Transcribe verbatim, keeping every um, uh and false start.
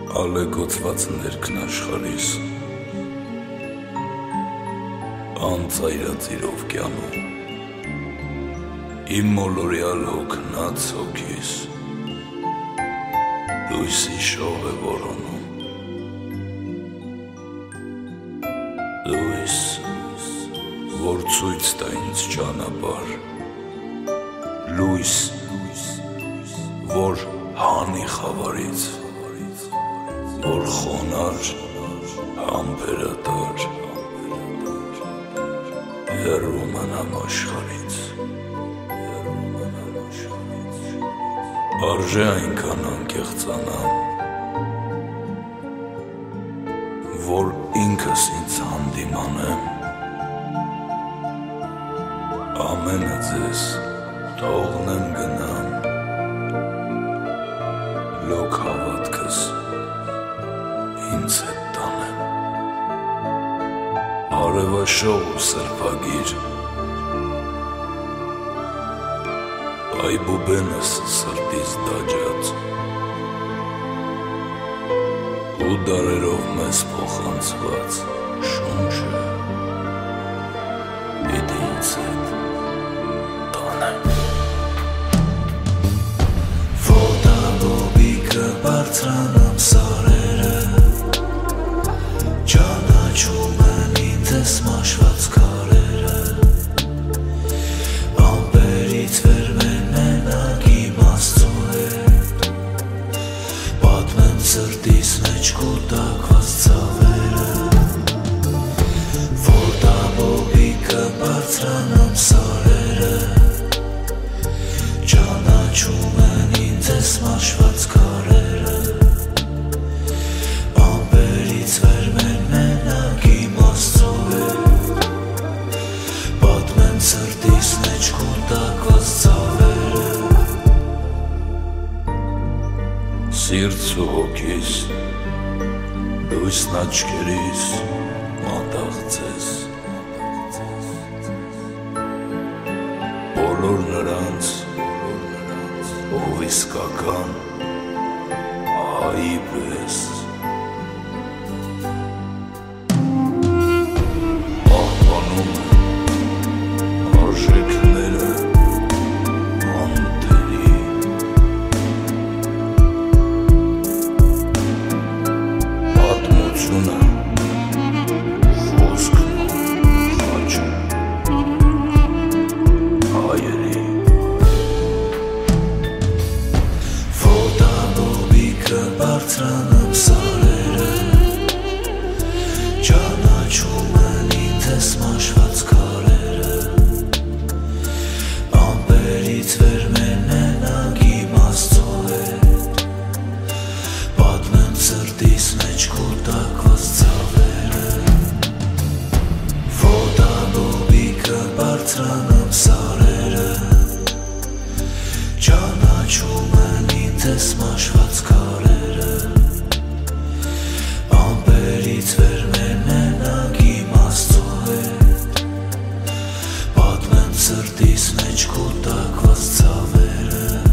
ալեգոցված ներքն աշխարհիս, անծայրածիրով կյանում, իմ մոլորյալ հոգնած հոգիս, լույսի շող է որոնում, լույս, որ ցույց տա ինձ ճանապարհ, լույս, որ հանի խավարից, որ խոնար, համբերատար, հեռու մնամ աշխարհից, արժե այնքան անկեղծանամ, որ ինքս ինձ հանդիմանեմ, ամենը ձեզ թողնեմ գնամ, լոկ հավատքս ինձ հետ տանեմ, արևաշող ու սրբագիր, այբուբենս սրտիս դաջած, ու դարերով մեզ փոխանցված շունչը պիտի ինձ հետ տանեմ։ Ոտաբոբիկը բարձրանում սարերը, ճանաչում են ինձ մաշված քարերը, ամպերից վեր մենակ իմ Աստծո հետ, պատմեմ սրտիս մեջ կուտակված ցավերը, ոտաբոբիկը բարձրանում սարերը, ճանաչում են ինձ մաշված քարերը, ամպերից վեր մենակ իմ Աստծո հետ, պատմեմ սրտիս մեջ կուտակված ցավերը, Սիրտս ու հոգիս, լույսն աչքերիս, մատաղձես, բոլոր նրանց, ով իսկական հայի պես, պահպանում եմ արժեքները անտերի, պատմությունը, խոսքն ու խաչը, հայերի, ոտաբոբիկը բարձրանում սարերը, ճանաչում են ինձ մաշված քարերը, ամպերից վեր մենակ իմ Աստծո հետ, պատմեմ սրտիս մեջ կուտակված ցավերը, ոտաբոբիկը բարձրանում սարերը, ճանաչում են ինձ մաշված քարերը, ամպերից վեր մենակ իմ Աստծո հետ, պատմեմ սրտիս մեջ կուտակված ցավերը,